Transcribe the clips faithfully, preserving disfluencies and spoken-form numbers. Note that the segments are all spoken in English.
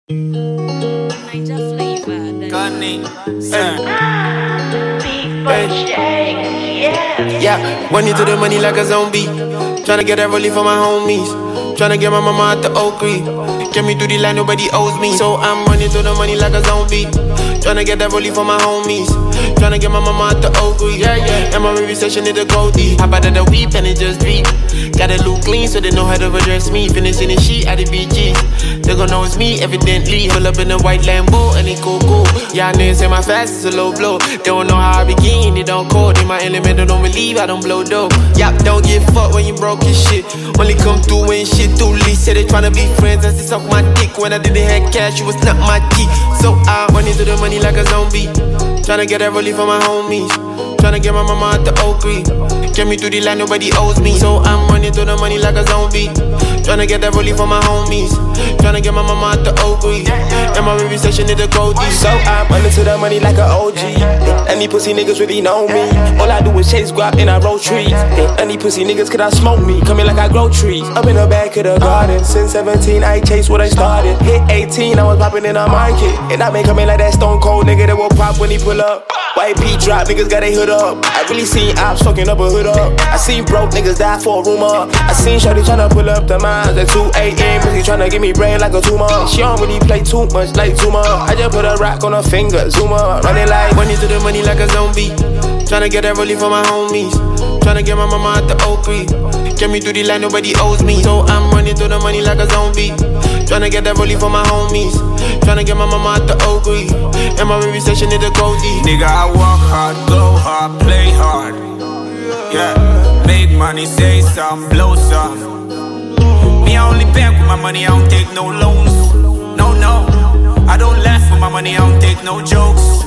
Niger flavor. Gunny, Yeah, run into the money like a zombie. Tryna get that relief for my homies. Tryna get my mama out the Oak Creek. Get me through the line, nobody owes me. So I'm running through the money like a zombie. Tryna get that relief for my homies. Tryna get my mama out the Oak Creek. Yeah, yeah. And my review session is a goldie. Hop out of the weep and it just beat. Gotta look clean so they know how to address me. Finishing the sheet at the B G. They gon' know it's me, evidently. Pull up in a white Lambo and it cool, cool. Y'all niggas say my fast is a low blow. They don't know how I begin, they don't code. In my element, they don't believe I don't blow dope. Yup, don't get fucked when you broke your shit. Only come through when shit too lit. Say they tryna be friends and they suck my dick. When I didn't have cash, you was not my key. So I run into the money like a zombie. Tryna get that relief for my homies. Tryna get my mama out the Oak Creek. Get me through the line, nobody owes me. So I'm running through the money like a zombie. Tryna get that relief for my homies. Tryna get my mama out the Oak Creek. And my review session is the goldie. So I'm running to the money like an O G. And these pussy niggas really know me. All I do is chase guap and I roll trees. And these pussy niggas could I smoke me. Coming like I grow trees. Up in the back of the garden. Since seventeen I chase what I started. Hit eighteen I was popping in a market. And I been coming like that stone cold nigga that will pop when he pull up. White beat drop, niggas got they hood up. I really seen ops fucking up a hood up. I seen broke niggas die for a rumor. I seen shorty tryna pull up the mines at two A M Pussy tryna give me brain like a tumor. She don't really play too much like Zuma. I just put a rock on her finger, Zuma. Running like running to the money like a zombie. Tryna get that relief for my homies. Tryna get my mama out the Oak Creek. Get me through the line, nobody owes me. So I'm running through the money like a zombie. Tryna get that relief for my homies. Tryna get my mama out the Oak Creek. And my review session is the goldie. nigga, I work hard, go hard, play hard. Yeah, make money, say some, blow some. Me, I only bank with my money, I don't take no loans. No, no, I don't laugh with my money, I don't take no jokes.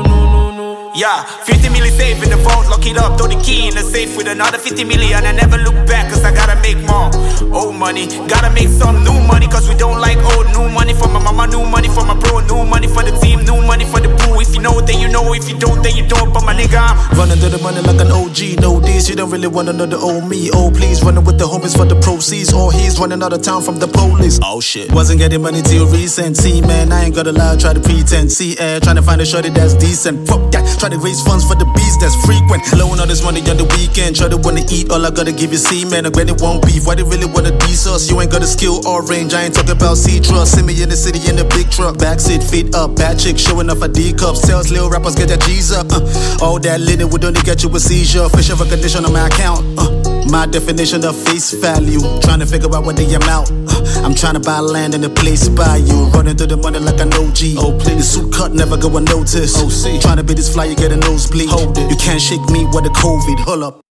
Yeah, fifty million safe in the vault, lock it up, throw the key in the safe with another fifty million. I never look back cause I gotta make more. Old money, gotta make some new money cause we don't like old. New money for my mama, new money for my bro, new money for the team, new money for the boo. If you know then you know, if you don't then you don't. But my nigga, I'm running to the money like an O G. No this, you don't really wanna know the old me. Oh please, running with the homies for the proceeds. Or he's running out of town from the police. Oh shit, wasn't getting money till recent. See man, I ain't gotta lie, try to pretend. See air, trying to find a shorty that's decent. Fuck that, try to raise funds for the beats that's frequent. Blowing all this money on the weekend. Try to wanna eat, all I gotta give you semen. And when it won't beef, why they really wanna diss us? You ain't got a skill or range, I ain't talking about C-Trust. See me in the city in the big truck. Backseat, feet up, bad chick showing off a D-cups. Tells little rappers get their G's up. uh, All that linen would only get you a seizure. Facial recognition on my account. uh, My definition of face value. Trying to figure out what the amount. uh, I'm trying to buy land in a place by you. Running through the money like an O G. Oh please, the suit cut never go unnoticed. Oh see, trying to be this fly, you get a nosebleed. Hold it, you can't shake me with the COVID. Hold up.